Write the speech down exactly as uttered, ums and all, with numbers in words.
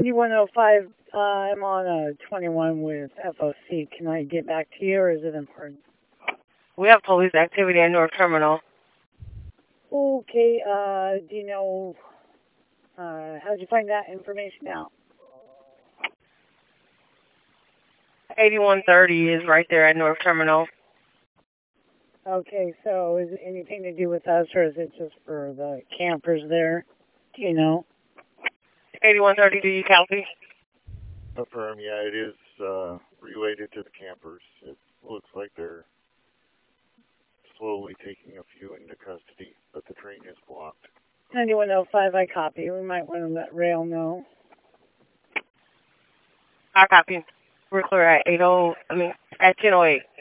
ninety-one oh five, uh, I'm on a twenty-one with F O C. Can I get back to you, or is it important? We have police activity at North Terminal. Okay, uh, do you know, uh, how'd you find that information out? eighty-one thirty is right there at North Terminal. Okay, so is it anything to do with us, or is it just for the campers there? Do you know? eighty-one thirty, do you copy? Affirm, yeah, it is uh, related to the campers. It looks like they're slowly taking a few into custody, but the train is blocked. ninety-one oh five, I copy. We might want to let Rail know. I copy. We're clear at eight oh, I mean, at ten oh eight.